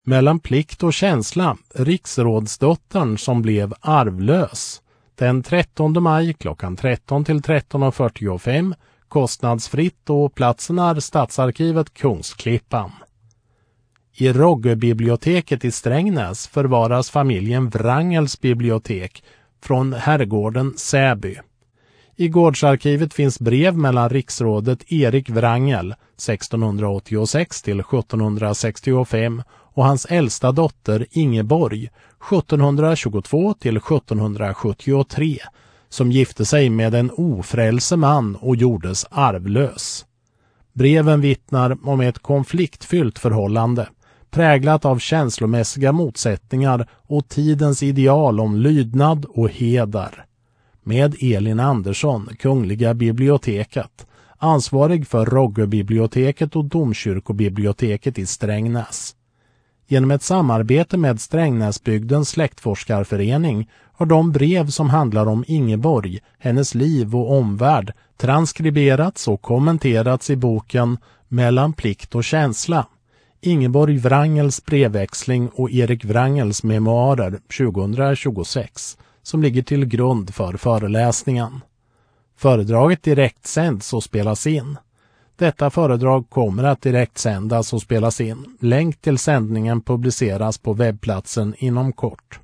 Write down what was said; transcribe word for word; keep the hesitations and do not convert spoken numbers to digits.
Mellan plikt och känsla, riksrådsdottern som blev arvlös. Den trettonde maj klockan tretton till tretton fyrtiofem, kostnadsfritt, och platsen är Stadsarkivet Kungsklippan. I Roggebiblioteket i Strängnäs förvaras familjen Wrangels bibliotek från herrgården Säby. I gårdsarkivet finns brev mellan riksrådet Erik Wrangel sextonhundraåttiosex till sjuttonhundrasextiofem och hans äldsta dotter Ingeborg sjuttonhundratjugotvå till sjuttonhundrasjuttiotre, som gifte sig med en ofrälse man och gjordes arvlös. Breven vittnar om ett konfliktfyllt förhållande, präglat av känslomässiga motsättningar och tidens ideal om lydnad och heder. Med Elin Andersson, Kungliga biblioteket, ansvarig för Roggebiblioteket och Domkyrkobiblioteket i Strängnäs. Genom ett samarbete med Strängnäsbygdens släktforskarförening har de brev som handlar om Ingeborg, hennes liv och omvärld transkriberats och kommenterats i boken Mellan plikt och känsla, Ingeborg Wrangels brevväxling och Erik Wrangels memoarer tjugohundratjugosex, som ligger till grund för föreläsningen. Föredraget direktsänds och spelas in. Detta föredrag kommer att direktsändas och spelas in. Länk till sändningen publiceras på webbplatsen inom kort.